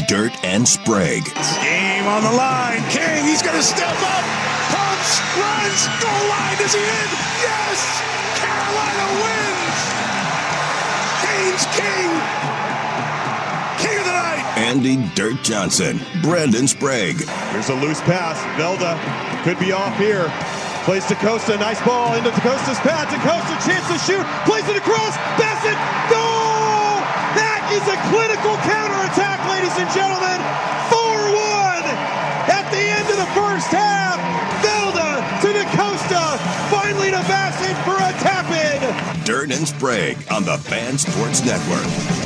Dirt and Sprague. Game on the line. King, he's going to step up. Pumps, runs, goal line. Is he in? Yes! Carolina wins! Haynes King, King of the night. Andy Dirt Johnson, Brandon Sprague. Here's a loose pass. Velda could be off here. Plays to Costa. Nice ball into Costa's path. To Costa, chance to shoot. Plays it across. Bassett. Goal! That is a clinical counterattack, ladies and gentlemen. 4-1 at the end of the first half. Velda to DeCosta. Finally to Bassett for a tap-in. Dirt and Sprague on the Fan Sports Network.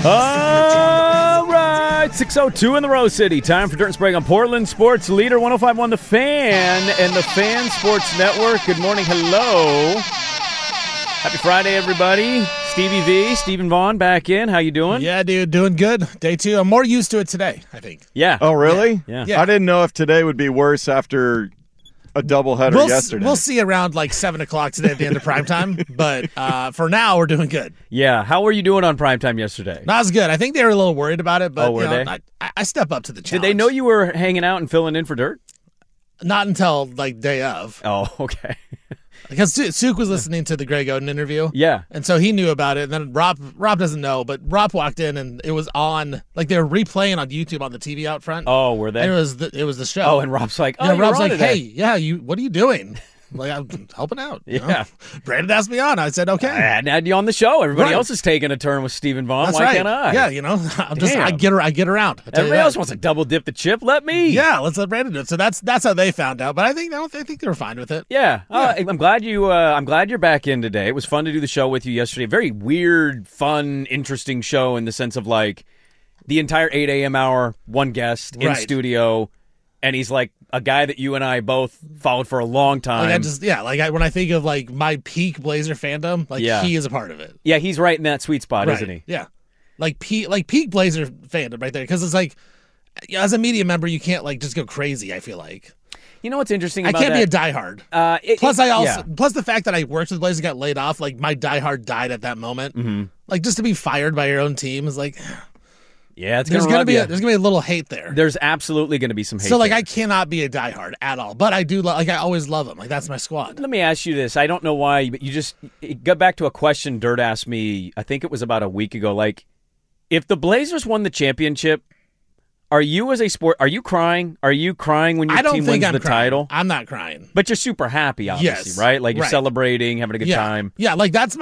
All right, 6:02 in the Rose City. Time for Dirt and Sprague on Portland Sports Leader 105.1 The Fan and the Fan Sports Network. Good morning, hello. Happy Friday, everybody. Stevie V, Stephen Vaughn back in. How you doing? Yeah, dude, doing good. Day 2. I'm more used to it today, I think. Yeah. Oh, really? Yeah. I didn't know if today would be worse after a doubleheader yesterday. We'll see around like 7 o'clock today at the end of primetime, but for now, we're doing good. Yeah. How were you doing on primetime yesterday? Not as good. I think they were a little worried about it, but were they? I step up to the challenge. Did they know you were hanging out and filling in for Dirt? Not until like day of. Oh, okay. Because Suk was listening to the Greg Oden interview. Yeah. And so he knew about it. And then Rob doesn't know, but Rob walked in and it was on, like they were replaying on YouTube on the TV out front. Oh, were they? And it was the show. Oh, and Rob's like, oh, yeah, you're Rob's on like, today. hey, yeah, what are you doing? Like, I'm helping out. You know? Yeah. Brandon asked me on. I said, okay. I had you on the show. Everybody Right. else is taking a turn with Stephen Vaughn. That's Why right. can't I? Yeah, you know, I get around. I tell you Everybody that. else wants to double dip the chip. Let me. Yeah, let's let Brandon do it. So that's how they found out. But I think they were fine with it. Yeah. I'm glad you're back in today. It was fun to do the show with you yesterday. Very weird, fun, interesting show in the sense of like the entire 8 a.m. hour, one guest in Right. studio, and he's like a guy that you and I both followed for a long time. When I think of like my peak Blazer fandom, like Yeah. he is a part of it. Yeah, he's right in that sweet spot, Right. isn't he? Yeah, like peak Blazer fandom right there. Because it's like, as a media member, you can't like just go crazy. I feel like You know what's interesting I about can't that? be a diehard. Plus the fact that I worked with Blazers, got laid off, like my diehard died at that moment. Mm-hmm. Like just to be fired by your own team is like, Yeah, it's there's gonna gonna rub be you. a little hate there. There's absolutely going to be some hate. So like there. I cannot be a diehard at all, but I do like I always love them. Like that's my squad. Let me ask you this. I don't know why, but it got back to a question Dirt asked me, I think it was about a week ago. Like, if the Blazers won the championship, are you crying? Are you crying when your I don't team think wins I'm the crying. title? I'm not crying. But you're super happy, obviously, Yes. right? Like you're Right. celebrating, having a good time. Yeah, like that's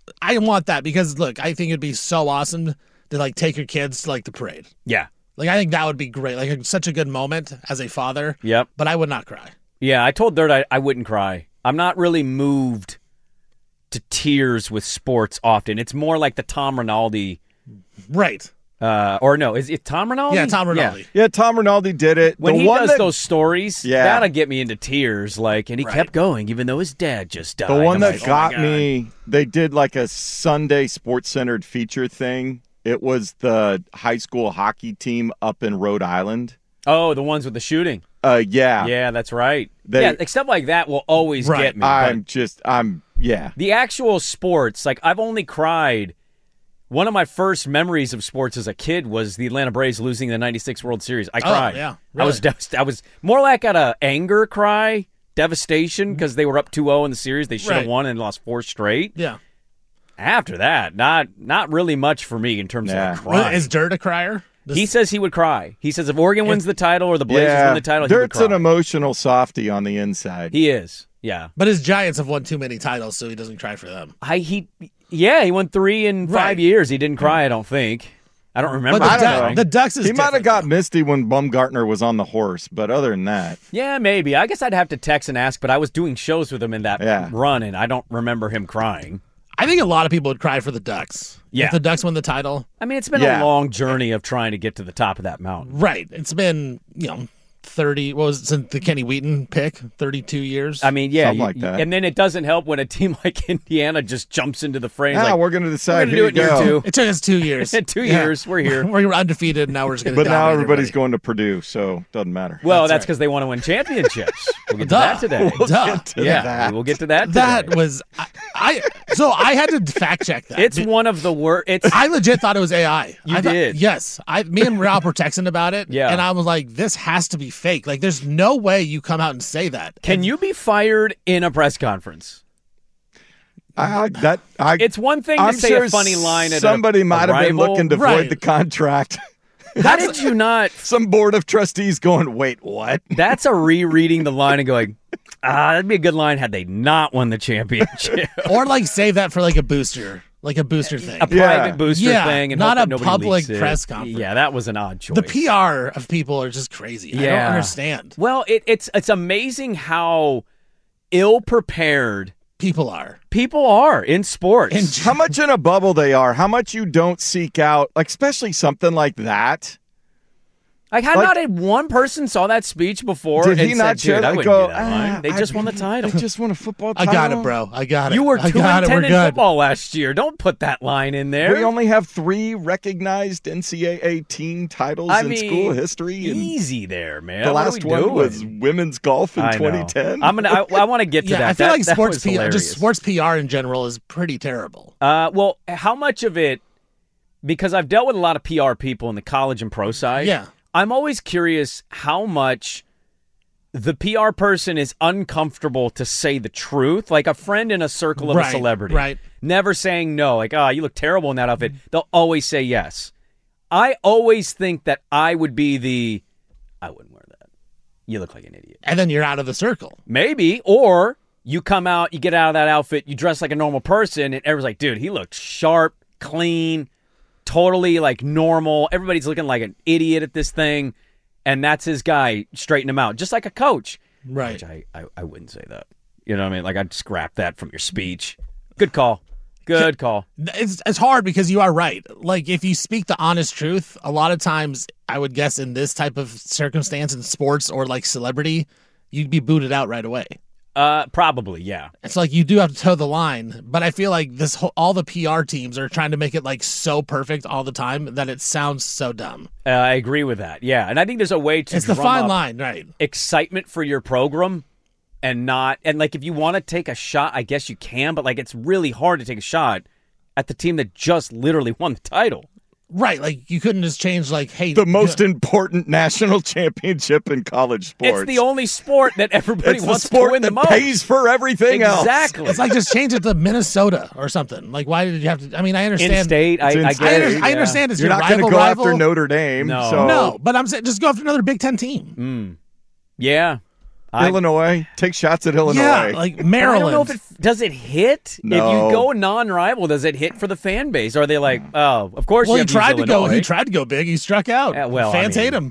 I want that because look, I think it'd be so awesome to like take your kids to like the parade. Yeah. Like I think that would be great. Like such a good moment as a father. Yep. But I would not cry. Yeah, I told Dirt I wouldn't cry. I'm not really moved to tears with sports often. It's more like the Tom Rinaldi. Right. Or no, is it Tom Rinaldi? Yeah, Tom Rinaldi. Yeah, Tom Rinaldi did it. When The he one does that- those stories, Yeah. that'll get me into tears. Like, and he Right. kept going, even though his dad just died. The one I'm that like, oh my got God. me, they did like a Sunday sports-centered feature thing. It was the high school hockey team up in Rhode Island. Oh, the ones with the shooting. Yeah. Yeah, that's right. They- stuff like that will always Right. get me. but Yeah. the actual sports, like I've only cried. One of my first memories of sports as a kid was the Atlanta Braves losing the '96 World Series. I cried. yeah, I was I was more like at a anger cry, devastation because they were up 2-0 in the series. They should have Right. won and lost 4 straight. Yeah. After that, not really much for me in terms Yeah. of crying. Is Dirt a crier? He says he would cry. He says if Oregon wins the title or the Blazers Yeah. win the title, he would Dirt's cry. an emotional softy on the inside. He is. Yeah. But his Giants have won too many titles, so he doesn't cry for them. He won 3 in 5 Right. years. He didn't cry, I don't think. I don't remember. But him crying. the Ducks is He might have different, got though. misty when Bumgartner was on the horse, but other than that, Yeah, maybe. I guess I'd have to text and ask, but I was doing shows with him in that Yeah. run, and I don't remember him crying. I think a lot of people would cry for the Ducks. Yeah. If the Ducks win the title. I mean, it's been Yeah. a long journey of trying to get to the top of that mountain. Right. It's been, 30, what was it, since the Kenny Wheaton pick, 32 years? I mean, yeah. Something like that. And then it doesn't help when a team like Indiana just jumps into the frame. We're going to decide. We're going to do it in year 2. It took us 2 years. In 2 years, we're here. We're undefeated, and now we're just going to But now everybody's going to Purdue, so it doesn't matter. Well, that's because they want to win championships. We'll get to that today. We'll get to that today. That was so I had to fact check that. It's one of the worst. I legit thought it was AI. You did? Yes. Me and Ralph were texting about it. Yeah. And I was like, this has to be fake. Like, there's no way you come out and say that. Can you be fired in a press conference? It's one thing to say a funny line at somebody might have been rival. looking to void the contract. How did you not? Some board of trustees going, wait, what? That's a rereading the line and going, that'd be a good line had they not won the championship. Or like save that for like a booster. Like a booster thing. A private booster thing. And not hope a that public leaks press it. conference. Yeah, that was an odd choice. The PR of people are just crazy. I don't understand. Well, it's amazing how ill-prepared people are. People are in sports. How much in a bubble they are. How much you don't seek out, like especially something like that. Like, how not one person saw that speech before did and he not said, dude, I wouldn't go, do that line. They just won the title. They just won a football title. I got it, bro. I got it. You were 2-10 in good. football last year. Don't put that line in there. We only have 3 recognized NCAA team titles in school history. Easy there, man. The last one was women's golf in 2010. I want to get to that. I feel like sports PR, just sports PR in general is pretty terrible. Well, how much of it, because I've dealt with a lot of PR people in the college and pro side. Yeah. I'm always curious how much the PR person is uncomfortable to say the truth. Like a friend in a circle of a celebrity. Right. Never saying no. Like, you look terrible in that outfit. They'll always say yes. I always think that I would be I wouldn't wear that. You look like an idiot. And then you're out of the circle. Maybe. Or you come out, you get out of that outfit, you dress like a normal person, and everyone's like, dude, he looked sharp, clean, totally like normal. Everybody's looking like an idiot at this thing, and that's his guy. Straighten him out, just like a coach. Right. Which I wouldn't say that. You know what I mean? Like, I'd scrap that from your speech. Good call. Good call. It's hard because you are right. Like, if you speak the honest truth, a lot of times I would guess in this type of circumstance in sports or like celebrity, you'd be booted out right away. Probably, yeah. It's like you do have to toe the line, but I feel like all the PR teams are trying to make it like so perfect all the time that it sounds so dumb. I agree with that, yeah. And I think there's a way to It's the fine line, right? Excitement for your program and like if you want to take a shot, I guess you can, but like it's really hard to take a shot at the team that just literally won the title. Right, like you couldn't just change like, hey, the most important national championship in college sports. It's the only sport that everybody wants to win the most. Pays for everything else. Exactly. It's like just change it to Minnesota or something. Like, why did you have to? I mean, I understand. In-state, I get it. I understand it's You're your not going to go after Notre Dame. No, but I'm saying just go after another Big Ten team. Yeah. Illinois. Take shots at Illinois. Yeah, like Maryland. I don't know if does it hit? No. If you go non-rival, does it hit for the fan base? Or are they like, oh, of course well, you he tried to Illinois. go. He tried to go big. He struck out. Fans hate him.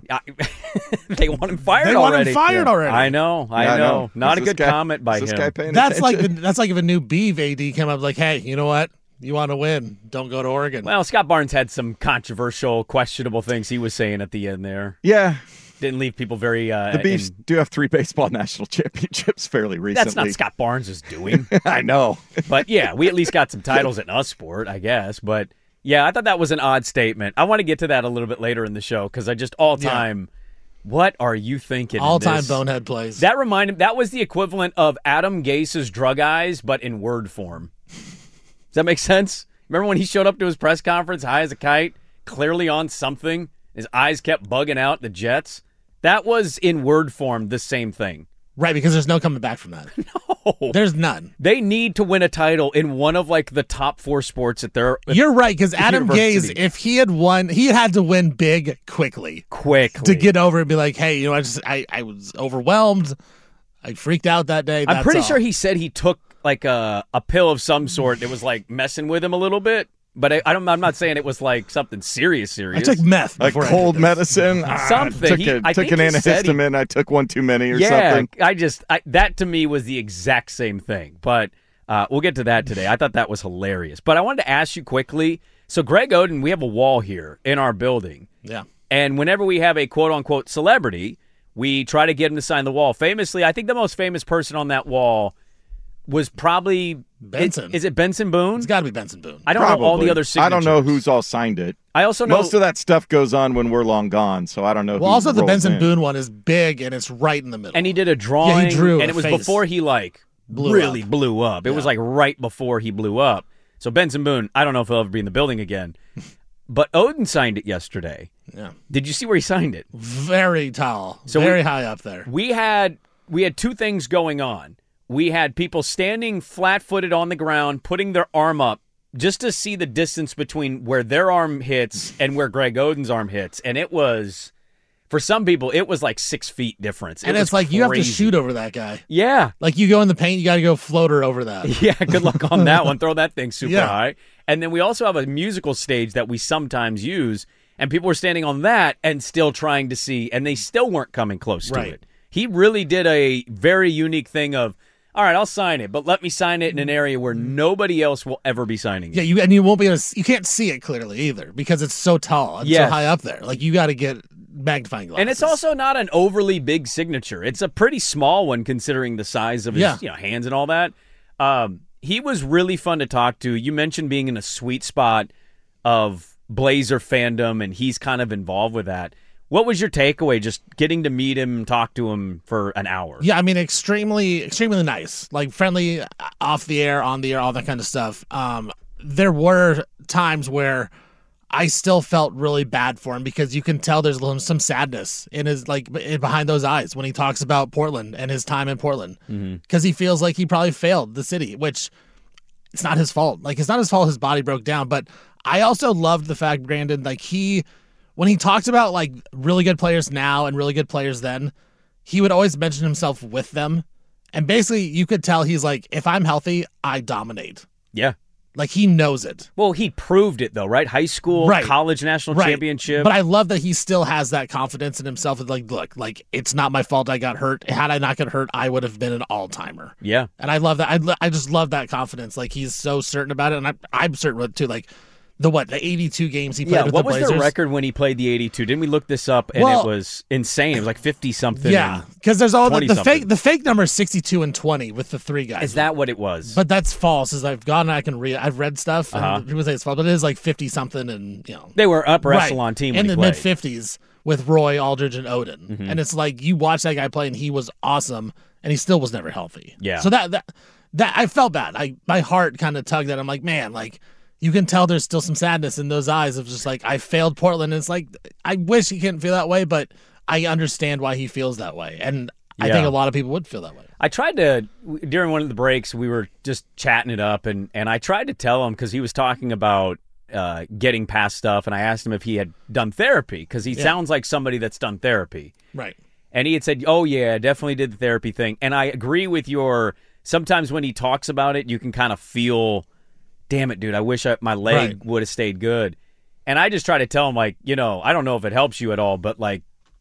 They want him fired. They want him fired already. I know. Not a good comment by him. That's like if a new Beeve AD came up like, hey, you know what? You want to win? Don't go to Oregon. Well, Scott Barnes had some controversial, questionable things he was saying at the end there. Yeah. Didn't leave people very... the Beavs do have 3 baseball national championships fairly recently. That's not Scott Barnes' doing. I know. But yeah, we at least got some titles in us sport, I guess. But yeah, I thought that was an odd statement. I want to get to that a little bit later in the show because I just all-time... Yeah. What are you thinking? All-time bonehead plays. That was the equivalent of Adam Gase's drug eyes, but in word form. Does that make sense? Remember when he showed up to his press conference high as a kite, clearly on something? His eyes kept bugging out the Jets. That was in word form the same thing. Right, because there's no coming back from that. No. There's none. They need to win a title in one of like the top 4 sports at their You're right, because Adam Gase, if he had won, he had to win big quickly. To get over and be like, hey, you know, I was overwhelmed. I freaked out that day. I'm pretty sure he said he took like a pill of some sort that was like messing with him a little bit. But I'm not saying it was like something serious. I took meth. Like cold medicine. Something. I took an antihistamine. I took one too many or something. That to me was the exact same thing. But we'll get to that today. I thought that was hilarious. But I wanted to ask you quickly. So Greg Oden, we have a wall here in our building. Yeah. And whenever we have a quote-unquote celebrity, We try to get him to sign the wall. Famously, I think the most famous person on that wall was probably Benson. Is it Benson Boone? It's got to be Benson Boone. I don't know all the other signatures. I don't know who's all signed it. I also know most of that stuff goes on when we're long gone, so I don't know. Well, who also the rolls Benson in. Boone one is big and it's right in the middle. And he did a drawing. Yeah, he drew and a it was face. before he blew up. It was like right before he blew up. So Benson Boone, I don't know if he'll ever be in the building again. But Odin signed it yesterday. Yeah. Did you see where he signed it? Very tall. So very high up there. We had two things going on. We had people standing flat-footed on the ground, putting their arm up just to see the distance between where their arm hits and where Greg Oden's arm hits. And it was, for some people, it was like 6 feet difference. And it's like crazy. you have to shoot over that guy. Yeah. Like you go in the paint, you got to go floater over that. Yeah, good luck on that one. Throw that thing super Yeah. high. And then we also have a musical stage that we sometimes use, and people were standing on that and still trying to see, and they still weren't coming close to Right. it. He really did a very unique thing of, all right, I'll sign it, but let me sign it in an area where nobody else will ever be signing it. Yeah, you won't be able to, you can't see it clearly either because it's so tall and Yes. so high up there. Like you got to get magnifying glasses. And it's also not an overly big signature. It's a pretty small one considering the size of his hands and all that. He was really fun to talk to. You mentioned being in a sweet spot of Blazer fandom, and he's kind of involved with that. What was your takeaway, just getting to meet him, talk to him for an hour? Yeah, I mean, extremely nice. Like friendly, off the air, on the air, all that kind of stuff. There were times where I still felt really bad for him because you can tell there's some sadness in his behind those eyes when he talks about Portland and his time in Portland because he feels like he probably failed the city, which it's not his fault. Like it's not his fault his body broke down, but I also loved the fact, Brandon, like when he talked about like really good players now and really good players then, he would always mention himself with them. And basically you could tell he's like, if I'm healthy, I dominate. Yeah. Like he knows it. Well, he proved it though, right? High school, Right. college national championship. But I love that he still has that confidence in himself. Like, look, like it's not my fault I got hurt. Had I not got hurt, I would have been an all-timer. Yeah. And I love that. I just love that confidence. Like he's so certain about it. And I'm certain with it too. Like the 82 games he played with the Blazers. What was the record when he played the 82? Didn't we look this up? And it was insane. It was like 50-something. Yeah, because there's all the 20-something. fake number is 62 and 20 with the three guys. Is that what it was? But that's false. As I've gone, I've read stuff, and Uh-huh. people say it's false, but it is like 50-something, and They were upper Right. echelon team in when the he played. mid-50s with Roy, Aldridge, and Odin, Mm-hmm. and it's like you watch that guy play, and he was awesome, and he still was never healthy. Yeah. So that I felt bad. My heart kind of tugged at. I'm like, man, like. You can tell there's still some sadness in those eyes of just like, I failed Portland. And it's like, I wish he couldn't feel that way, but I understand why he feels that way. And I think a lot of people would feel that way. I tried to, during one of the breaks, we were just chatting it up, and I tried to tell him, because he was talking about getting past stuff, and I asked him if he had done therapy, because he sounds like somebody that's done therapy. Right. And he had said, oh, yeah, I definitely did the therapy thing. And I agree with sometimes when he talks about it, you can kind of feel, damn it, dude, I wish my leg would have stayed good. And I just try to tell him, like, I don't know if it helps you at all, but, like,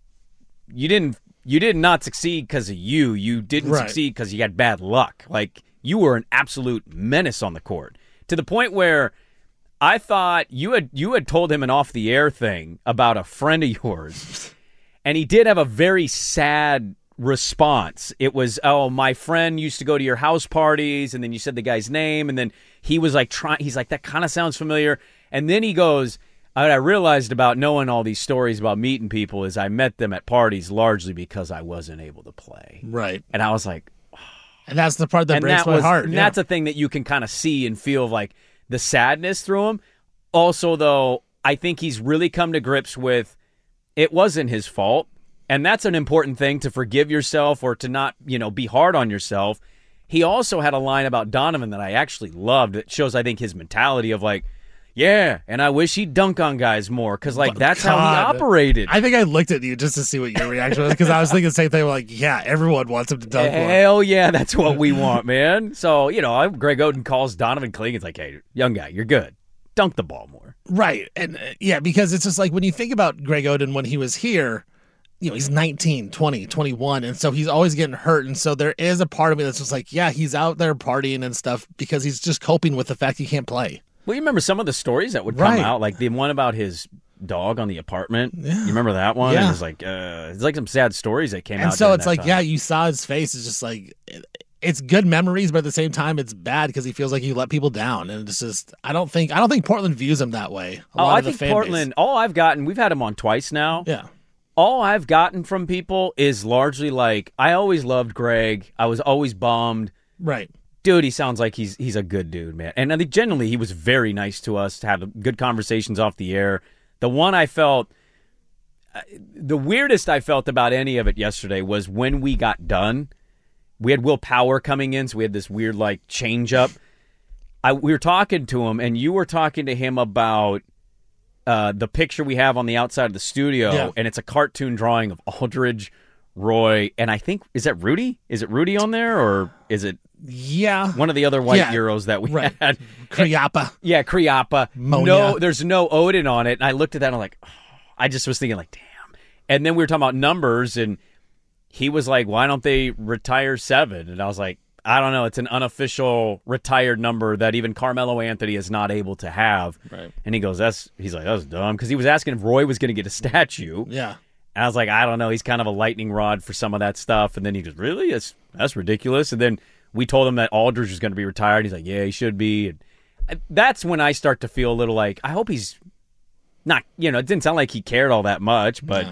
you did not succeed because of you. You didn't succeed because you had bad luck. Like, you were an absolute menace on the court, to the point where I thought you had told him an off-the-air thing about a friend of yours, and he did have a very sad response. It was, oh, my friend used to go to your house parties, and then you said the guy's name, and then he was like he's like, that kind of sounds familiar. And then he goes, what I realized about knowing all these stories about meeting people is I met them at parties largely because I wasn't able to play. Right. And I was like, and that's the part that breaks my heart. And that's a thing that you can kind of see and feel, like the sadness through him. Also, though, I think he's really come to grips with it wasn't his fault. And that's an important thing, to forgive yourself or to not, be hard on yourself. He also had a line about Donovan that I actually loved. That shows, I think, his mentality of like, yeah, and I wish he'd dunk on guys more, because like that's how he operated. I think I looked at you just to see what your reaction was, because I was thinking the same thing. Like, yeah, everyone wants him to dunk more. Hell yeah, that's what we want, man. So, Greg Oden calls Donovan Cling. It's like, hey, young guy, you're good. Dunk the ball more. Right. And because it's just like when you think about Greg Oden when he was here, he's 19, 20, 21, and so he's always getting hurt. And so there is a part of me that's just like, yeah, he's out there partying and stuff because he's just coping with the fact he can't play. Well, you remember some of the stories that would come out, like the one about his dog on the apartment. Yeah. You remember that one? Yeah. It was like it's like some sad stories that came out. And so during it's that like, time. yeah, you saw his face. It's just like, it's good memories, but at the same time, it's bad because he feels like he let people down. And it's just, I don't think Portland views him that way. I think Portland. All I've gotten, we've had him on twice now. Yeah. All I've gotten from people is largely like, I always loved Greg. I was always bummed. Right. Dude, he sounds like he's a good dude, man. And I think generally he was very nice to us, to have good conversations off the air. The one I felt, the weirdest I felt about any of it yesterday was when we got done. We had Will Power coming in, so we had this weird like change up. We were talking to him, and you were talking to him about the picture we have on the outside of the studio, and it's a cartoon drawing of Aldridge, Roy, and I think, is that Rudy? Is it Rudy on there, or is it one of the other white Euros that we had? Kriapa. Yeah, Kriapa. Monia. No, there's no Odin on it, and I looked at that and I'm like, oh, I just was thinking like, damn. And then we were talking about numbers, and he was like, why don't they retire 7? And I was like, I don't know. It's an unofficial retired number that even Carmelo Anthony is not able to have. Right. And he goes, he's like, that's dumb. Because he was asking if Roy was going to get a statue. Yeah. And I was like, I don't know. He's kind of a lightning rod for some of that stuff. And then he goes, really? That's ridiculous. And then we told him that Aldridge was going to be retired. He's like, yeah, he should be. And that's when I start to feel a little like, I hope he's not, it didn't sound like he cared all that much, but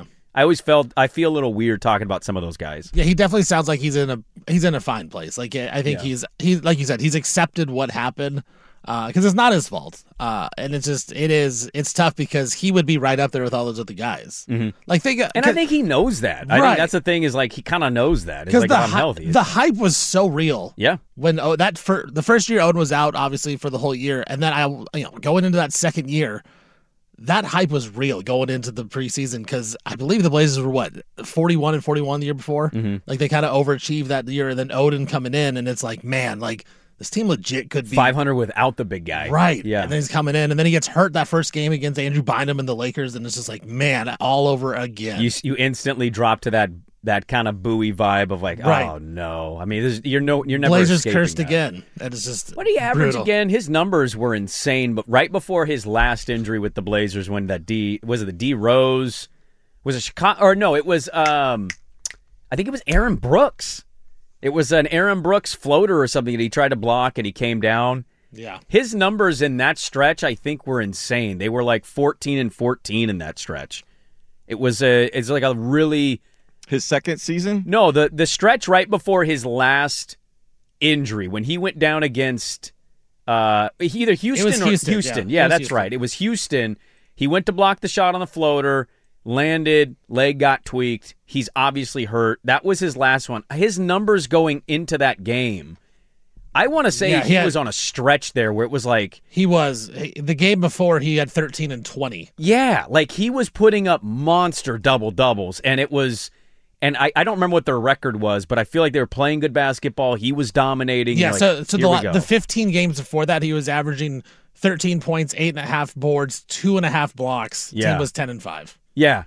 I feel a little weird talking about some of those guys. Yeah, he definitely sounds like he's in a fine place. Like, I think he's like you said, he's accepted what happened because it's not his fault. And it's tough because he would be right up there with all those other guys. Mm-hmm. Like I think he knows that. I think that's the thing is like he kind of knows that. It's like I'm healthy. The hype was so real. Yeah. When the first year Odin was out, obviously for the whole year, and then going into that second year. That hype was real going into the preseason because I believe the Blazers were 41-41 the year before. Mm-hmm. Like they kind of overachieved that year, and then Odin coming in, and it's like, man, like this team legit could be 500 without the big guy, right? Yeah, and then he's coming in, and then he gets hurt that first game against Andrew Bynum and the Lakers, and it's just like, man, all over again. You instantly drop to that kind of buoy vibe of like, oh no. I mean, you're never Blazers cursed that. again. And it's just what did he average brutal. again? His numbers were insane, but right before his last injury with the Blazers, when the D Rose was a Chicago, or no, it was I think it was Aaron Brooks. It was an Aaron Brooks floater or something that he tried to block and he came down. Yeah, his numbers in that stretch I think were insane. They were like 14-14 in that stretch. It's like a really. His second season? No, the stretch right before his last injury when he went down against either Houston or Houston. Yeah, that's Houston. Right. It was Houston. He went to block the shot on the floater, landed, leg got tweaked. He's obviously hurt. That was his last one. His numbers going into that game, I want to say he was on a stretch there where it was like the game before he had 13 and 20. Yeah, like he was putting up monster double-doubles, and it was. And I don't remember what their record was, but I feel like they were playing good basketball. He was dominating. Yeah, like, so the 15 games before that, he was averaging 13 points, 8.5 boards, 2.5 blocks. Yeah. Team was 10-5. Yeah.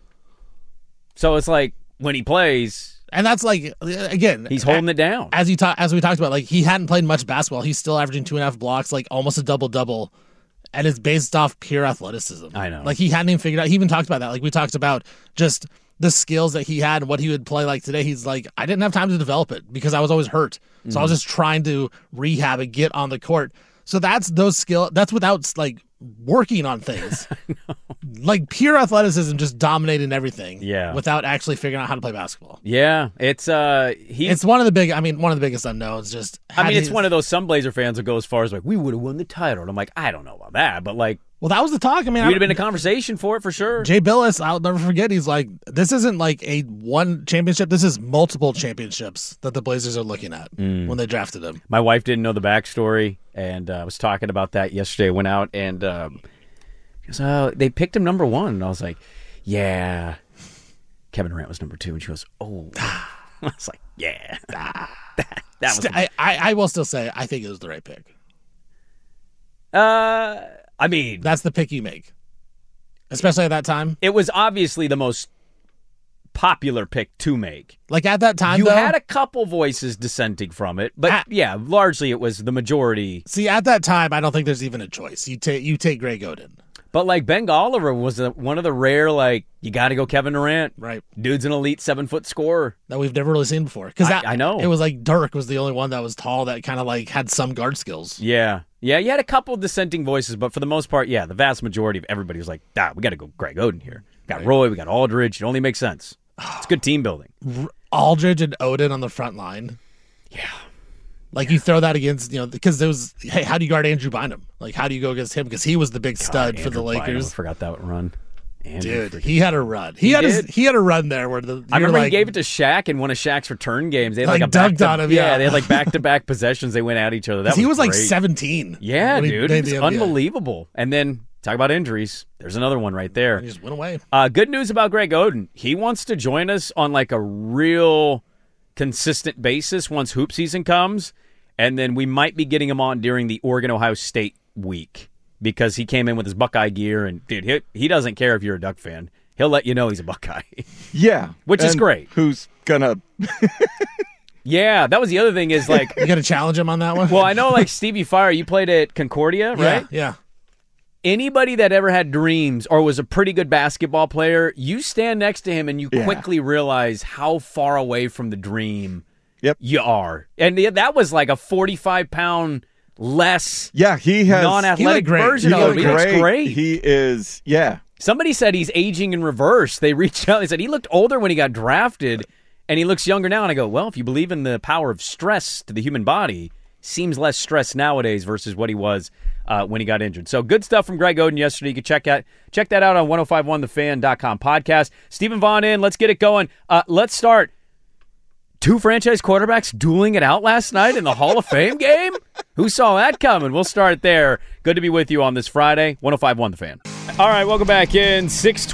So it's like when he plays, and that's like again, he's holding it down. As we talked about, like he hadn't played much basketball. He's still averaging 2.5 blocks, like almost a double-double. And it's based off pure athleticism. I know. Like he hadn't even figured out. He even talked about that. Like we talked about just the skills that he had and what he would play like today. He's like, I didn't have time to develop it because I was always hurt. So I was just trying to rehab and get on the court. So that's those skills. That's without like working on things. Like pure athleticism, just dominating everything. Yeah. Without actually figuring out how to play basketball. Yeah. It's one of the biggest unknowns. Just it's one of those, some Blazer fans that go as far as like, we would have won the title. And I'm like, I don't know about that, but like, well, that was the talk. I mean, we'd have been a conversation for it for sure. Jay Billis, I'll never forget. He's like, this isn't like a one championship. This is multiple championships that the Blazers are looking at when they drafted him. My wife didn't know the backstory, and I was talking about that yesterday. I went out and she goes, they picked him number 1. And I was like, yeah. Kevin Durant was number 2. And she goes, oh. I was like, yeah. that was I will still say, I think it was the right pick. I mean, that's the pick you make, especially at that time. It was obviously the most popular pick to make. Like at that time, you had a couple voices dissenting from it, but largely it was the majority. See, at that time, I don't think there's even a choice. You take Greg Oden. But like Ben Oliver was one of the rare, like, you got to go Kevin Durant. Right. Dude's an elite 7-foot scorer. That we've never really seen before. Because I know. It was like Dirk was the only one that was tall that kind of like had some guard skills. Yeah. Yeah, you had a couple of dissenting voices, but for the most part, yeah, the vast majority of everybody was like, we got to go Greg Oden here. We got Roy, we got Aldridge. It only makes sense. It's good team building. Aldridge and Oden on the front line. Yeah. Like you throw that against, because there was, hey, how do you guard Andrew Bynum? Like, how do you go against him? Because he was the big stud for the Lakers. I forgot that run. Andrew, dude, he had a run. He had a run there where I remember he gave it to Shaq in one of Shaq's return games. They had like a dunked on him. Yeah, they had like back-to-back possessions. They went at each other. He was like great. 17. Yeah, dude, it was unbelievable. And then talk about injuries. There's another one right there. He just went away. Good news about Greg Oden. He wants to join us on like a real consistent basis once hoop season comes. And then we might be getting him on during the Oregon-Ohio State week because he came in with his Buckeye gear. And, dude, he doesn't care if you're a Duck fan. He'll let you know he's a Buckeye. Yeah. Which is great. Who's going to... Yeah, that was the other thing is like... You got to challenge him on that one? Well, I know like Stevie Fire, you played at Concordia, right? Yeah. Anybody that ever had dreams or was a pretty good basketball player, you stand next to him and you quickly realize how far away from the dream you are. And that was like a 45-pound less he has non-athletic version of him. He looks great. He is, Somebody said he's aging in reverse. They reached out. They said he looked older when he got drafted, and he looks younger now. And I go, well, if you believe in the power of stress to the human body, seems less stressed nowadays versus what he was when he got injured. So good stuff from Greg Oden yesterday. You can check that out on 1051thefan.com podcast. Stephen Vaughn in. Let's get it going. Let's start. 2 franchise quarterbacks dueling it out last night in the Hall of Fame game? Who saw that coming? We'll start there. Good to be with you on this Friday. 1051 The Fan. All right, welcome back in.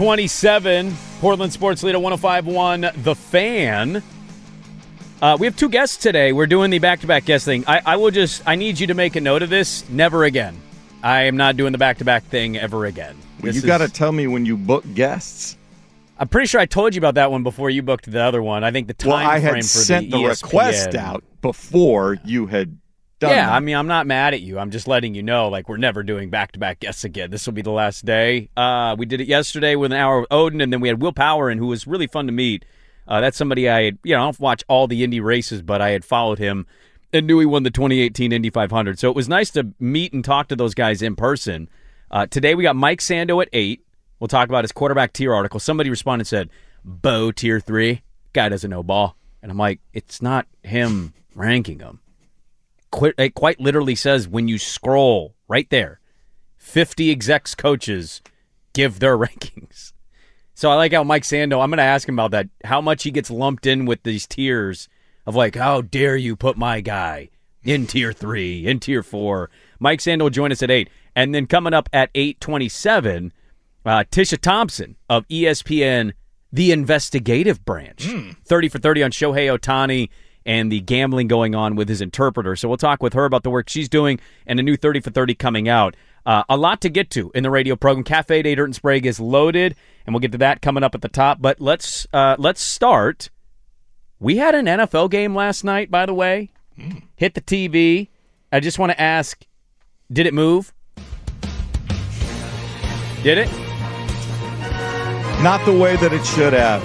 627, Portland Sports Leader 1051 The Fan. We have 2 guests today. We're doing the back-to-back guest thing. I need you to make a note of this. Never again. I am not doing the back-to-back thing ever again. You got to tell me when you book guests. I'm pretty sure I told you about that one before you booked the other one. I think the time I frame had for sent the ESPN. request out before you had done that. I mean, I'm not mad at you. I'm just letting you know, like, we're never doing back-to-back guests again. This will be the last day. We did it yesterday with an hour of Oden, and then we had Will Power in, who was really fun to meet. That's somebody I had, I don't watch all the Indy races, but I had followed him and knew he won the 2018 Indy 500. So it was nice to meet and talk to those guys in person. Today we got Mike Sando at 8. We'll talk about his quarterback tier article. Somebody responded and said, Bo tier 3, guy doesn't know ball. And I'm like, it's not him ranking them. It quite literally says when you scroll right there, 50 execs coaches give their rankings. So I like how Mike Sando, I'm going to ask him about that, how much he gets lumped in with these tiers of like, how dare you put my guy in tier 3, in tier 4. Mike Sando will join us at 8. And then coming up at 8:27, Tisha Thompson of ESPN, The Investigative Branch. 30 for 30 on Shohei Ohtani and the gambling going on with his interpreter. So we'll talk with her about the work she's doing and a new 30 for 30 coming out. A lot to get to in the radio program. Cafe Day Dirt and Sprague is loaded, and we'll get to that coming up at the top. But let's start. We had an NFL game last night, by the way. Hit the TV. I just want to ask, did it move? Did it? Not the way that it should have.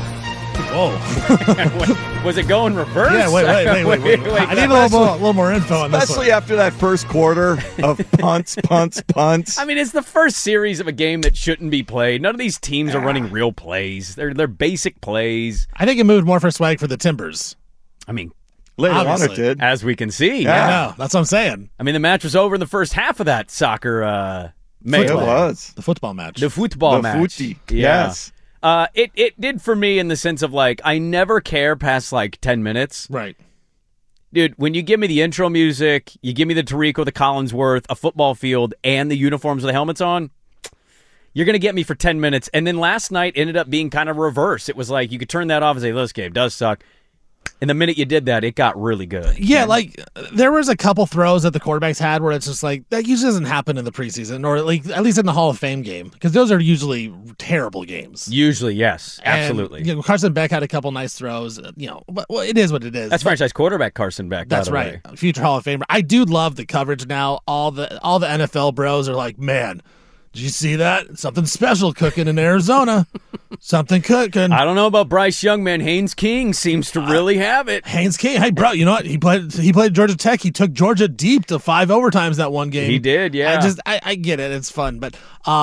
Whoa. Was it going reverse? Yeah, wait. I need a little more info on this. Especially after that first quarter of punts. I mean, it's the first series of a game that shouldn't be played. None of these teams are running real plays. They're basic plays. I think it moved more for swag for the Timbers. I mean, later obviously. on it did. As we can see. Yeah. I know. That's what I'm saying. I mean, the match was over in the first half of that soccer melee. It was. The football match. The football match. Footy. Yeah. Yes. It did for me in the sense of, like, I never care past, like, 10 minutes. Right. Dude, when you give me the intro music, you give me the Tarico, the Collinsworth, a football field, and the uniforms with the helmets on, you're going to get me for 10 minutes. And then last night ended up being kind of reverse. It was like you could turn that off and say, this game does suck. And the minute you did that, it got really good. Yeah, like there was a couple throws that the quarterbacks had where it's just like that usually doesn't happen in the preseason or like at least in the Hall of Fame game because those are usually terrible games. Usually, yes, absolutely. And, Carson Beck had a couple nice throws. But it is what it is. That's franchise quarterback Carson Beck. That's by the right, way. future Hall of Famer. I do love the coverage now. All the NFL bros are like, man, Did you see that? Something special cooking in Arizona. Something cooking. I don't know about Bryce Young, man. Haynes King seems to really have it. Haynes King. Hey, bro, you know what? He played Georgia Tech. He took Georgia deep to 5 overtimes that one game. He did, yeah. I get it. It's fun. But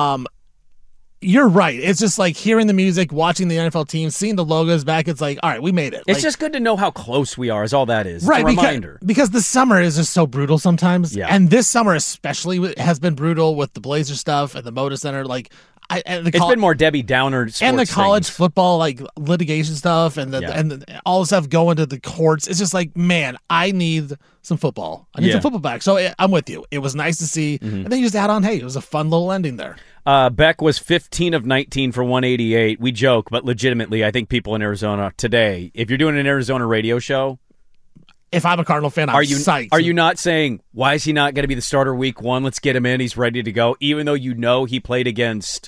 you're right. It's just like hearing the music, watching the NFL team, seeing the logos back. It's like, all right, we made it. It's just good to know how close we are, is all that is. Right, it's a reminder. Because the summer is just so brutal sometimes. Yeah. And this summer especially has been brutal with the Blazer stuff and the Moda Center. Like, it's been more Debbie Downer sports and the college things. football like litigation stuff and all the stuff going to the courts. It's just like, man, I need some football. I need some football back. So I'm with you. It was nice to see, and then you just add on, hey, it was a fun little ending there. Beck was 15 of 19 for 188. We joke, but legitimately, I think people in Arizona today, if you're doing an Arizona radio show, if I'm a Cardinal fan, I'm psyched. Are you not saying, why is he not going to be the starter week 1? Let's get him in. He's ready to go, even though you know he played against...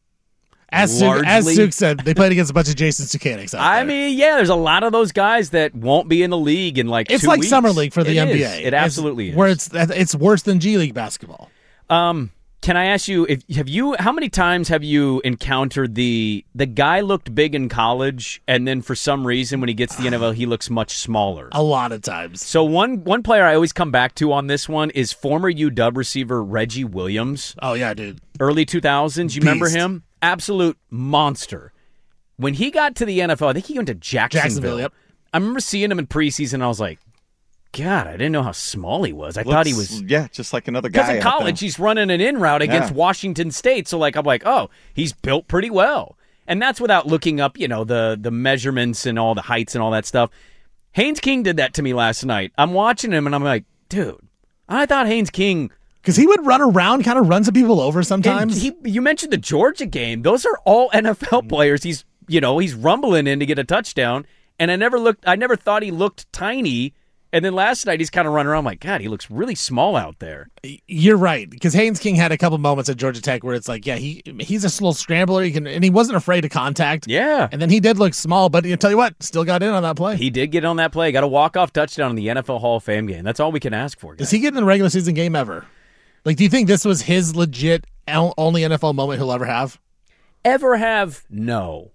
As Suk said, they played against a bunch of Jason Sukanik. I mean, yeah, there's a lot of those guys that won't be in the league in like 2 weeks. It's like Summer League for the NBA. It absolutely is. Where it's worse than G League basketball. Can I ask you, how many times have you encountered the guy looked big in college and then for some reason when he gets to the NFL he looks much smaller? A lot of times. So one player I always come back to on this one is former UW receiver Reggie Williams. Oh yeah, dude. Early 2000s, you remember him? Absolute monster. When he got to the NFL, I think he went to Jacksonville. Yep. I remember seeing him in preseason and I was like, God, I didn't know how small he was. I thought he was... Yeah, just like another guy. Because in college, he's running an in route against Washington State. So, I'm like, oh, he's built pretty well. And that's without looking up, the measurements and all the heights and all that stuff. Haynes King did that to me last night. I'm watching him, and I'm like, dude, I thought Haynes King... Because he would run around, kind of run some people over sometimes. You mentioned the Georgia game. Those are all NFL players. He's rumbling in to get a touchdown. And I never thought he looked tiny. And then last night, he's kind of running around like, God, he looks really small out there. You're right, because Haynes King had a couple moments at Georgia Tech where it's like, yeah, he's a slow scrambler, and he wasn't afraid of contact. Yeah. And then he did look small, but I'll tell you what, still got in on that play. He did get on that play. Got a walk-off touchdown in the NFL Hall of Fame game. That's all we can ask for, guys. Does he get in a regular season game ever? Do you think this was his legit only NFL moment he'll ever have? Ever have? No.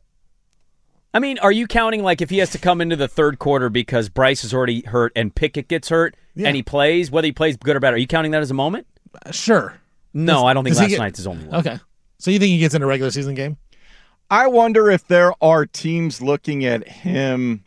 I mean, are you counting if he has to come into the third quarter because Bryce is already hurt and Pickett gets hurt and he plays, whether he plays good or bad? Are you counting that as a moment? Sure. No, I don't think last night's his only one. Okay. So you think he gets in a regular season game? I wonder if there are teams looking at him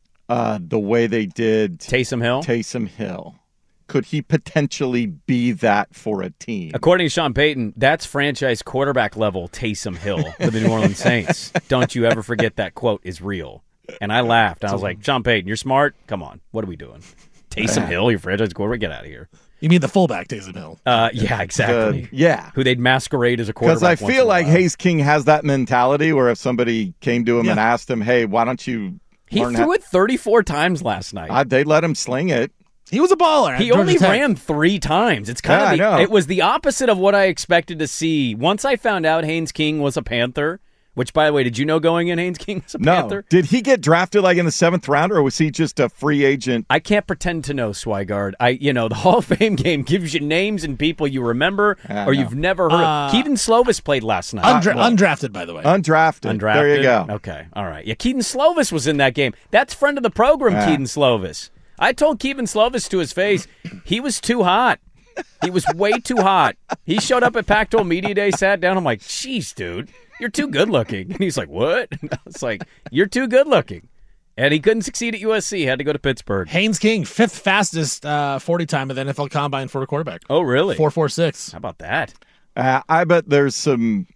the way they did Taysom Hill. Could he potentially be that for a team? According to Sean Payton, that's franchise quarterback level Taysom Hill for the New Orleans Saints. Don't you ever forget that quote is real. And I laughed. I was like, Sean Payton, you're smart. Come on. What are we doing? Taysom Hill, your franchise quarterback? Get out of here. You mean the fullback Taysom Hill? Yeah, exactly. Who they'd masquerade as a quarterback. Because I feel like Haynes King has that mentality where if somebody came to him and asked him, hey, why don't you He threw it 34 times last night. They let him sling it. He was a baller. He only ran 3 times. It's kind of it was the opposite of what I expected to see. Once I found out Haynes King was a Panther, which, by the way, did you know going in Haynes King was a Panther? Did he get drafted in the 7th round, or was he just a free agent? I can't pretend to know, Swigard. The Hall of Fame game gives you names and people you remember or you've never heard of. Keaton Slovis played last night. Undrafted, by the way. Undrafted. There you go. Okay. All right. Yeah, Keaton Slovis was in that game. That's friend of the program, Keaton Slovis. I told Keaton Slovis to his face, he was too hot. He was way too hot. He showed up at Pac-12 Media Day, sat down. I'm like, geez, dude, you're too good looking. And he's like, what? And I was like, you're too good looking. And he couldn't succeed at USC. He had to go to Pittsburgh. Haynes King, 5th fastest 40 time of the NFL Combine for a quarterback. Oh, really? 4.46. How about that? I bet there's some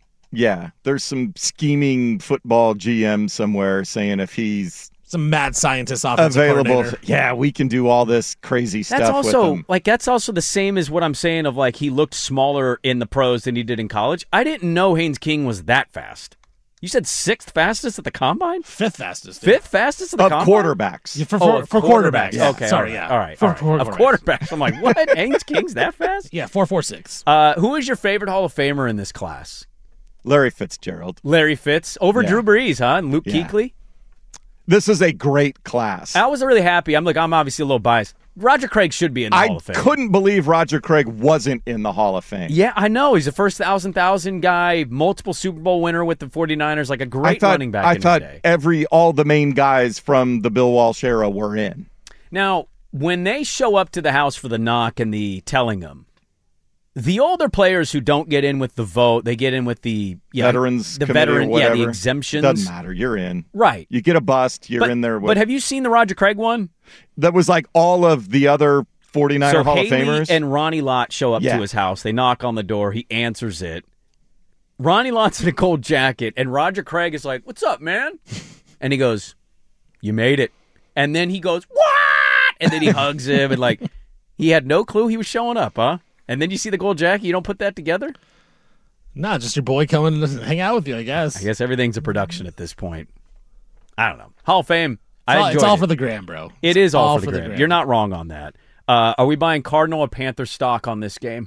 scheming football GM somewhere saying if he's some mad scientist offensive available. Yeah, we can do all this crazy stuff with him. That's also the same as what I'm saying of he looked smaller in the pros than he did in college. I didn't know Haynes King was that fast. You said 6th fastest at the Combine? 5th fastest. 5th fastest at the Combine? Quarterbacks. Yeah, for quarterbacks. Yeah. Okay, sorry, all right. Of quarterbacks. I'm like, what? Haynes King's that fast? Yeah, 4.46. Who is your favorite Hall of Famer in this class? Larry Fitzgerald. Larry Fitz over Drew Brees, huh? And Luke Kuechly? This is a great class. I was really happy. I'm obviously a little biased. Roger Craig should be in the Hall I of Fame. couldn't believe Roger Craig wasn't in the Hall of Fame. Yeah, I know. He's the first 1,000 guy, multiple Super Bowl winner with the 49ers, like a great running back in his day. I thought all the main guys from the Bill Walsh era were in. Now, when they show up to the house for the knock and the telling them, the older players who don't get in with the vote, they get in with the Veterans the committee veteran, or whatever. the exemptions. Doesn't matter. You're in. Right. You get a bust. You're in there. But have you seen the Roger Craig one? That was like all of the other 49er So Hall Haley of Famers. and Ronnie Lott show up Yeah. to his house. They knock on the door. He answers it. Ronnie Lott's in a gold jacket, and Roger Craig is like, "What's up, man?" And he goes, "You made it." And then he goes, "What?" And then he hugs him, and like he had no clue he was showing up, huh? And then you see the gold jacket. You don't put that together? Nah, just your boy coming to hang out with you, I guess. I guess everything's a production at this point. I don't know. Hall of Fame. It's all for the gram, bro. It is all for the gram. gram. You're not wrong on that. Are we buying Cardinal or Panther stock on this game?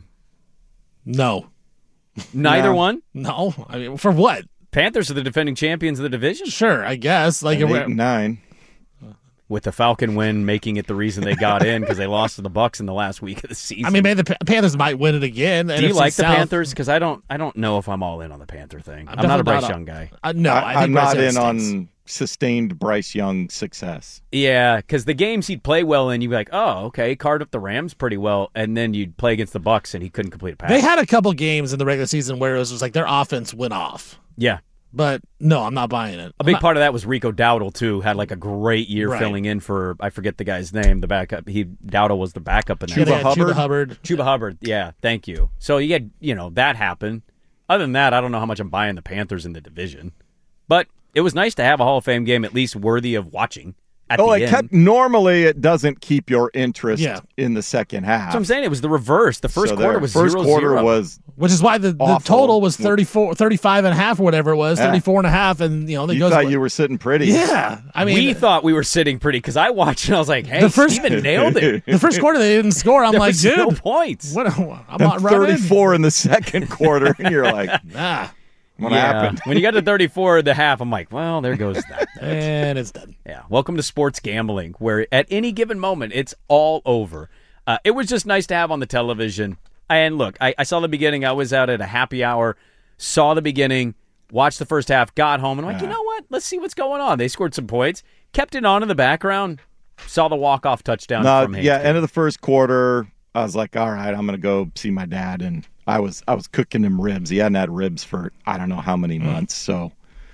No. Neither No. one? No. I mean, for what? Panthers are the defending champions of the division. Sure, I guess. Like, 8-9. With the Falcon win making it the reason they got in because they lost to the Bucs in the last week of the season. I mean, maybe the Panthers might win it again. Do you NFC like the South. Panthers? Because I don't know if I'm all in on the Panther thing. I'm not definitely a Bryce not Young guy. No, I think I'm Bryce not Young in stinks. on sustained Bryce Young success. Yeah, because the games he'd play well in, you'd be like, oh, okay, he carved up the Rams pretty well, and then you'd play against the Bucs and he couldn't complete a pass. They had a couple games in the regular season where it was just like their offense went off. Yeah. But no, I'm not buying it. A big part of that was Rico Dowdle, too. Had like a great year Right. filling in for, I forget the guy's name, the backup. Dowdle was the backup in that. Chuba Hubbard? Hubbard. Chuba Hubbard. Yeah, thank you. So you get, that happened. Other than that, I don't know how much I'm buying the Panthers in the division. But it was nice to have a Hall of Fame game at least worthy of watching at the end. Normally it doesn't keep your interest Yeah. in the second half. So I'm saying it was the reverse. The first So quarter their was first 0-0. quarter was Which is why the awful. total was 35 and a half or whatever it was, 34 and a half. And, they you goes, thought you were sitting pretty. yeah. I mean, we thought we were sitting pretty because I watched and I was like, hey, The first- Steven nailed it. the first quarter they didn't score. I'm There like, was dude, no points. what? I'm And not running. 34 in the second quarter, and you're like, Nah, what Yeah. happened? When you got to 34 at the half, I'm like, well, there goes that. and it's done. Yeah. Welcome to sports gambling, where at any given moment, it's all over. It was just nice to have on the television. And look, I saw the beginning. I was out at a happy hour, saw the beginning, watched the first half, got home, and I'm like, you know what? Let's see what's going on. They scored some points, kept it on in the background, saw the walk-off touchdown from Haynes. End of the first quarter, I was like, all right, I'm going to go see my dad. And I was cooking him ribs. He hadn't had ribs for I don't know how many months. So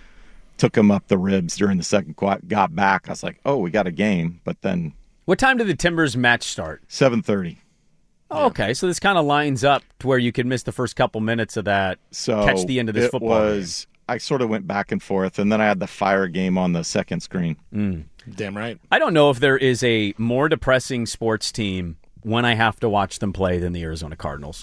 took him up the ribs during the second quarter. Got back. I was like, oh, we got a game. But then What time did the Timbers match start? 7:30. Oh, okay, so this kind of lines up to where you could miss the first couple minutes of that, So catch the end of this it football was, I sort of went back and forth, and then I had the Fire game on the second screen. Damn right. I don't know if there is a more depressing sports team when I have to watch them play than the Arizona Cardinals.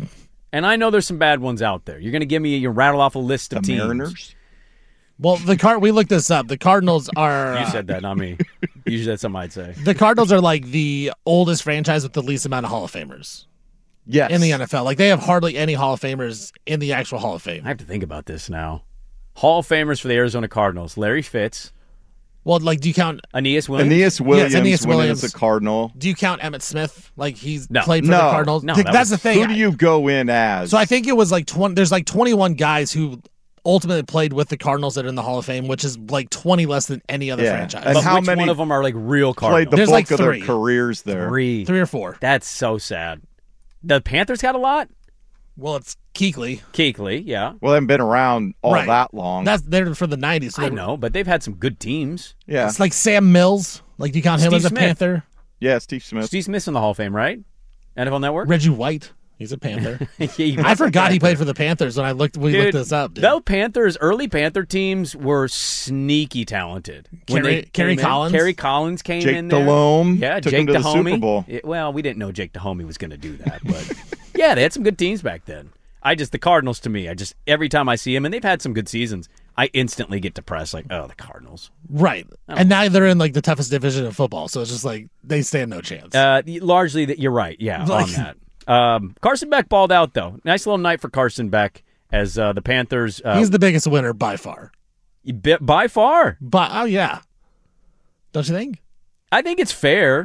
And I know there's some bad ones out there. You're going to give me, you rattle off a list The of teams. Mariners. Well, we looked this up. The Cardinals are. You said that, not me. Usually that's something I'd say. The Cardinals are like the oldest franchise with the least amount of Hall of Famers Yes. in the NFL. Like they have hardly any Hall of Famers in the actual Hall of Fame. I have to think about this now. Hall of Famers for the Arizona Cardinals. Larry Fitz, Well, like, do you count? Aeneas Williams. Aeneas Williams, Aeneas when Williams. he was a Cardinal. Do you count Emmitt Smith? Like he's No. played for No. the Cardinals. No, Like, that that's was- the thing. Who do you go in as? So I think it was like 20. There's like 21 guys who ultimately played with the Cardinals that are in the Hall of Fame, which is like 20 less than any other Yeah. franchise. And But how which many one of them are like real played Cardinals? the There's bulk like of their 3. careers there. 3. 3 or 4. That's so sad. The Panthers got a lot? Well, it's Kuechly. Kuechly, yeah. Well, they haven't been around all Right. that long. That's they're for the 90s. So I they're- know, but they've had some good teams. yeah. It's like Sam Mills. Like, do you count him Steve as a Smith. Panther? Yeah, Steve Smith. Steve Smith's in the Hall of Fame, right? NFL Network? Reggie White. He's a Panther. Yeah, he was I a forgot he Panther. played for the Panthers when we looked this up. Dude. Those Panthers, early Panther teams were sneaky talented. When Kerry- they came Kerry in, Collins? Kerry Collins came Jake in there. Delhomme Yeah, took Jake him to the Dahomey. Super Bowl. Well, we didn't know Jake Dahomey was going to do that, but yeah, they had some good teams back then. The Cardinals to me, every time I see them, and they've had some good seasons, I instantly get depressed. Like, oh, the Cardinals. Right. And now they're in like the toughest division of football. So it's just like they stand no chance. Largely, you're right. Yeah, Like- on that. Carson Beck balled out though. Nice little night for Carson Beck as the Panthers. He's the biggest winner by far. By far. But oh yeah. Don't you think? I think it's fair.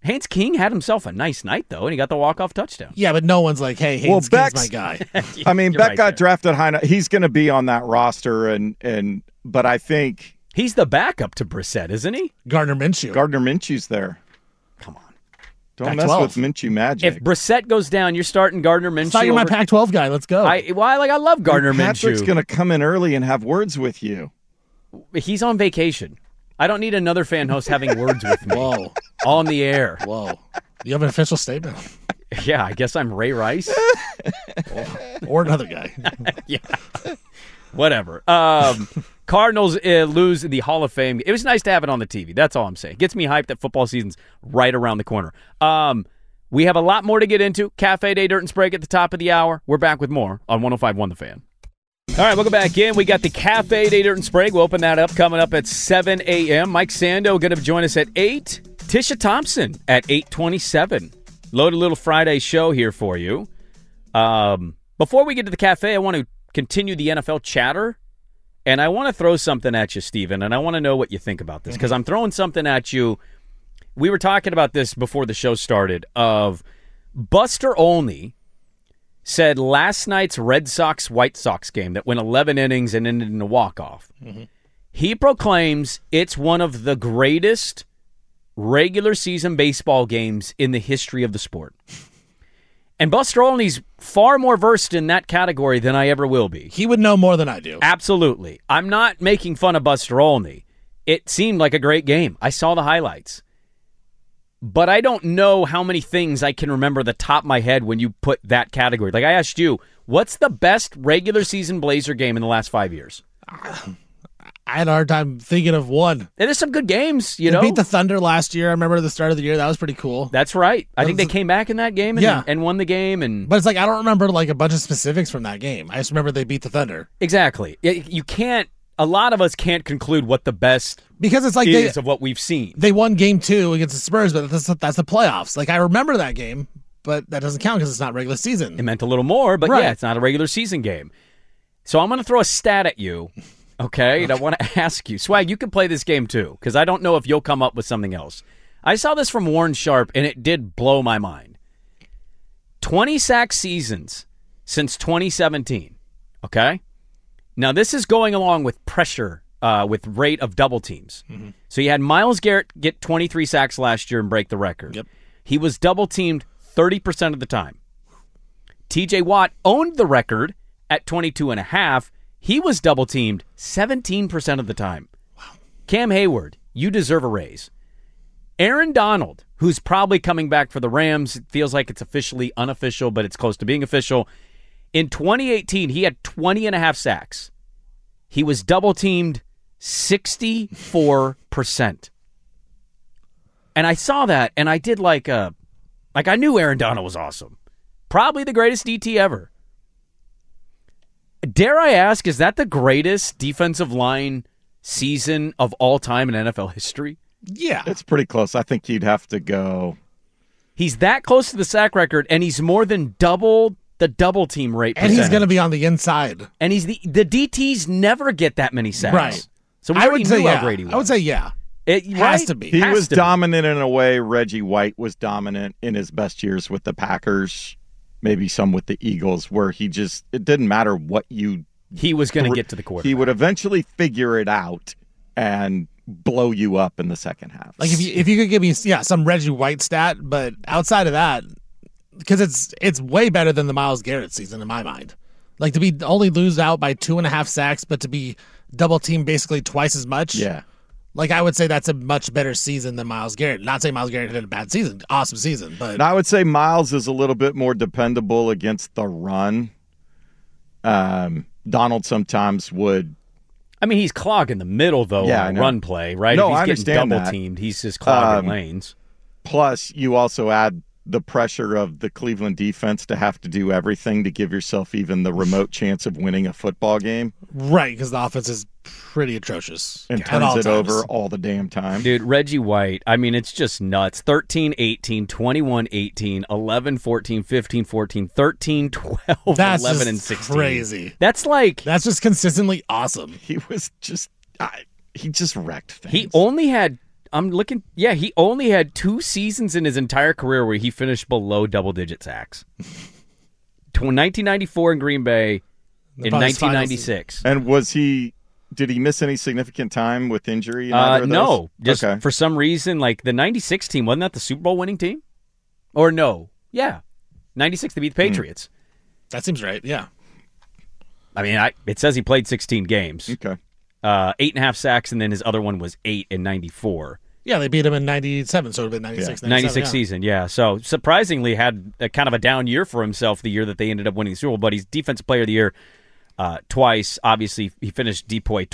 Haynes King had himself a nice night, though, and he got the walk-off touchdown. Yeah, but no one's like, hey, Haynes King's my guy. I mean, You're Beck right got there. drafted high. He's going to be on that roster, but I think He's the backup to Brissett, isn't he? Gardner Minshew. Gardner Minshew's there. Come on. Don't Pac-12. mess with Minshew magic. If Brissett goes down, you're starting Gardner Minshew. I thought you were my Pac-12 guy. Let's go. I love Gardner Patrick's Minshew. going to come in early and have words with you. He's on vacation. I don't need another fan host having words with me Whoa. on the air. Whoa. You have an official statement? Yeah, I guess I'm Ray Rice. Or another guy? Yeah. Whatever. Cardinals lose the Hall of Fame. It was nice to have it on the TV. That's all I'm saying. Gets me hyped that football season's right around the corner. We have a lot more to get into. Cafe Day, Dirt and Sprague at the top of the hour. We're back with more on 105.1 The Fan. All right, welcome back in. We got the Cafe Day, Dirt and Sprague. We'll open that up coming up at 7 a.m. Mike Sando going to join us at 8. Tisha Thompson at 8:27. Loaded little Friday show here for you. Before we get to the cafe, I want to continue the NFL chatter, and I want to throw something at you, Steven, and I want to know what you think about this, because I'm throwing something at you. We were talking about this before the show started, of Buster Olney said last night's Red Sox-White Sox game that went 11 innings and ended in a walk-off. He proclaims it's one of the greatest regular season baseball games in the history of the sport. And Buster Olney's far more versed in that category than I ever will be. He would know more than I do. Absolutely. I'm not making fun of Buster Olney. It seemed like a great game. I saw the highlights. But I don't know how many things I can remember the top of my head when you put that category. Like I asked you, what's the best regular season Blazer game in the last 5 years? I had a hard time thinking of one. And there's some good games, you They know. beat the Thunder last year. I remember the start of the year. That was pretty cool. That's right. I think they came back in that game and, Yeah. and won the game. And But it's like I don't remember like a bunch of specifics from that game. I just remember they beat the Thunder. Exactly. You can't. A lot of us can't conclude what the best Because it's like is of what we've seen. they won game 2 against the Spurs, but that's the playoffs. Like I remember that game, but that doesn't count because it's not regular season. It meant a little more, but Right. yeah, it's not a regular season game. So I'm going to throw a stat at you, okay? And I want to ask you. Swag, you can play this game too, because I don't know if you'll come up with something else. I saw this from Warren Sharp, and it did blow my mind. 20 sack seasons since 2017, okay? Now, this is going along with pressure, with rate of double teams. So you had Myles Garrett get 23 sacks last year and break the record. Yep. He was double teamed 30% of the time. TJ Watt owned the record at 22.5. He was double teamed 17% of the time. Wow. Cam Hayward, you deserve a raise. Aaron Donald, who's probably coming back for the Rams, it feels like it's officially unofficial, but it's close to being official. In 2018, he had 20.5 sacks. He was double teamed 64%. And I saw that, and I did like I knew Aaron Donald was awesome. Probably the greatest DT ever. Dare I ask, is that the greatest defensive line season of all time in NFL history? Yeah. It's pretty close. I think you'd have to go. He's that close to the sack record, and he's more than double the double team rate And he's percentage. going to be on the inside. And he's the DTs never get that many sacks. Right. So we I already would say knew yeah. how great he was. I would say yeah. It Has to be. He Has was to be. dominant in a way. Reggie White was dominant in his best years with the Packers, maybe some with the Eagles, where it didn't matter what you. He was going to get to the quarterback. He would eventually figure it out and blow you up in the second half. Like if you could give me some Reggie White stat, but outside of that, because it's way better than the Myles Garrett season in my mind. Like to be only lose out by 2.5 sacks, but to be double teamed basically twice as much. Yeah. Like I would say that's a much better season than Myles Garrett. Not saying Myles Garrett had a bad season, awesome season, but And I would say Miles is a little bit more dependable against the run. Donald sometimes would. I mean, he's clogging the middle, though, Yeah, I on a know. run play, right? No, if he's I getting understand that. double-teamed, he's just clogging lanes. Plus, you also add the pressure of the Cleveland defense to have to do everything to give yourself even the remote chance of winning a football game right, because the offense is pretty atrocious. and at all turns it times. over all the damn time. Dude, Reggie White, I mean, it's just nuts. 13-18, 21-18, 11-14, 15-14, 13-12, That's 11 just and 16. crazy. That's like That's just consistently awesome. He was just he just wrecked things. he only had I'm looking. Yeah, he only had 2 seasons in his entire career where he finished below double-digit sacks. 1994 in Green Bay, in 1996. And did he miss any significant time with injury in either of those? No, just okay. for some reason, like the 96 team, wasn't that the Super Bowl winning team? Or no? Yeah. 96, they beat the Patriots. That seems right, yeah. I mean, it says he played 16 games. Okay. 8.5 sacks, and then his other one was 8 in 94. Yeah, they beat him in 97, so it would have been 96. 96 season, yeah. So surprisingly had a kind of a down year for himself the year that they ended up winning the Super Bowl, but he's Defensive Player of the Year twice. Obviously, he finished DPOY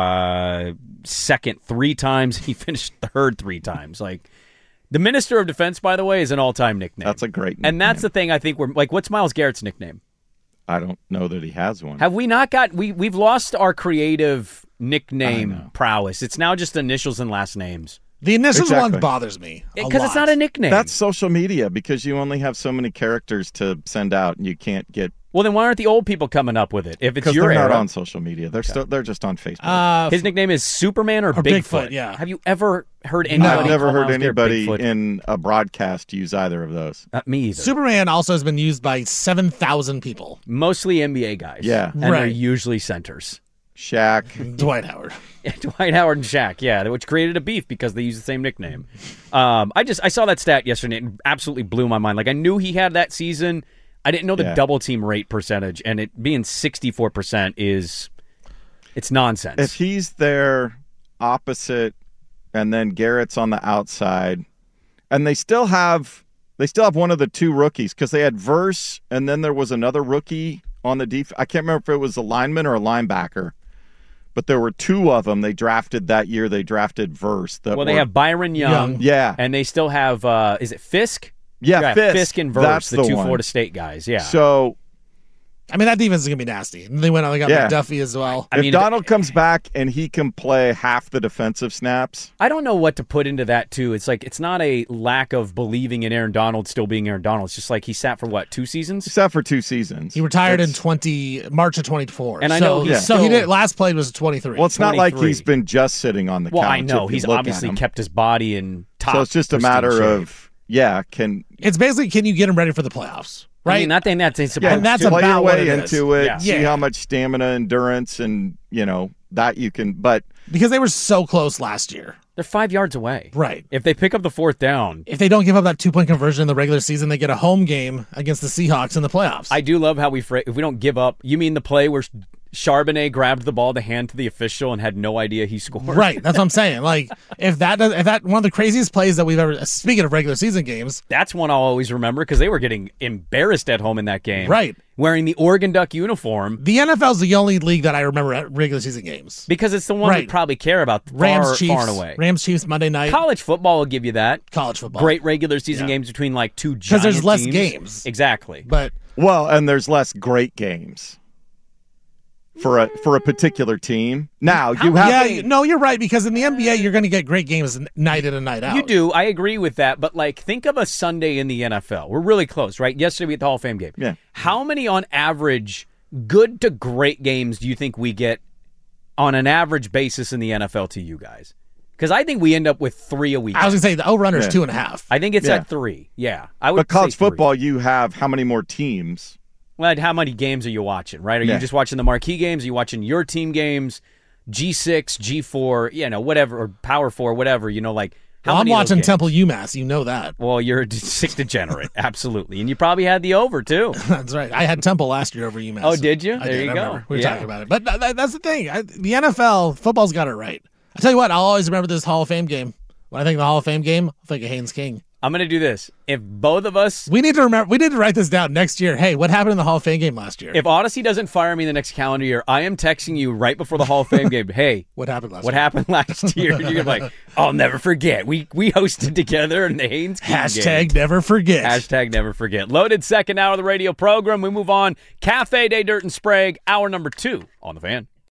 second 3 times. He finished third 3 times. Like, the Minister of Defense, by the way, is an all-time nickname. That's a great nickname. And that's the thing I think we're like, what's Myles Garrett's nickname? I don't know that he has one. Have we not got we've lost our creative nickname prowess. It's now just initials and last names. The initials Exactly. one bothers me Because it's not a nickname. That's social media because you only have so many characters to send out, and you can't get Well, then why aren't the old people coming up with it? If it's because your they're not era. on social media. They're just on Facebook. His nickname is Superman or Bigfoot. yeah. Have you ever heard anybody? I've never call heard Myles Garrett anybody Bigfoot? in a broadcast use either of those. Me either. Superman also has been used by 7,000 people. Mostly NBA guys. Yeah. and they're Right. usually centers. Shaq. Dwight Howard. Dwight Howard and Shaq, yeah, which created a beef because they use the same nickname. I saw that stat yesterday and it absolutely blew my mind. Like I knew he had that season. I didn't know the double team rate percentage, and it being 64% it's nonsense. If he's there opposite, and then Garrett's on the outside, and they still have one of the 2 rookies because they had Verse, and then there was another rookie on the defense. I can't remember if it was a lineman or a linebacker. But there were 2 of them they drafted that year. They drafted Verse. They have Byron Young. Yeah. And they still have, is it Fisk? Yeah, Fisk and Verse, That's the 2 one. Florida State guys, yeah. So I mean, that defense is going to be nasty. And they went out and got McDuffie as well. if Donald comes back and he can play half the defensive snaps. I don't know what to put into that, too. It's like it's not a lack of believing in Aaron Donald still being Aaron Donald. It's just like he sat for, 2 seasons? He sat for 2 seasons. He retired in March of 24. And I know he's so he did. Last played was 23. Well, it's not like 23. he's been just sitting on the couch. Well, I know. if you He's look obviously at him. kept his body in top. So it's just a pristine matter shape. of, It's basically, can you get him ready for the playoffs? Right? I mean, that's yeah, supposed that's to. play about your what way it is. into it, Yeah. see Yeah. how much stamina, endurance, and, that you can. But because they were so close last year. They're 5 yards away. Right. If they pick up the 4th down. If they don't give up that 2-point conversion in the regular season, they get a home game against the Seahawks in the playoffs. I do love how if we don't give up, you mean the play where Charbonnet grabbed the ball to hand to the official and had no idea he scored? Right. That's what I'm saying. Like, if that one of the craziest plays that we've ever, speaking of regular season games. That's one I'll always remember because they were getting embarrassed at home in that game. Right. Wearing the Oregon Duck uniform. The NFL's the only league that I remember at regular season games. Because it's the one we probably care about Rams, Chiefs, far and away. Rams, Chiefs, Monday night. College football will give you that. College football. Great regular season games between 2 giant because there's less teams. games. Exactly. But and there's less great games for a particular team. Now you have you're right, because in the NBA you're going to get great games night in and night out. You do. I agree with that. But think of a Sunday in the NFL. We're really close, right? Yesterday we had the Hall of Fame game. Yeah. How many on average good to great games do you think we get on an average basis in the NFL to you guys? Because I think we end up with 3 a week. I was going to say the over-under is 2.5. I think it's at 3. Yeah. I would But college say 3. football, you have how many more teams? Well, how many games are you watching, right? Are you just watching the marquee games? Are you watching your team games? G6, G4, whatever, or Power 4, whatever, how I'm many of those watching games? Temple UMass. You know that. Well, you're a sick degenerate. Absolutely. And you probably had the over, too. That's right. I had Temple last year over UMass. Oh, did you? I There did, you I go. remember. We were talking about it. But that's the thing. The NFL, football's got it right. I tell you what, I'll always remember this Hall of Fame game. When I think of the Hall of Fame game, I think of Haynes King. I'm going to do this. If both of us... We need to write this down next year. Hey, what happened in the Hall of Fame game last year? If Odyssey doesn't fire me the next calendar year, I am texting you right before the Hall of Fame game. Hey, what happened last what year? happened last year? You're going to be like, I'll never forget. We hosted together in the Haynes King game. Never forget. Hashtag never forget. Loaded second hour of the radio program. We move on. Cafe Day Dirt and Sprague, hour number 2 on The Fan.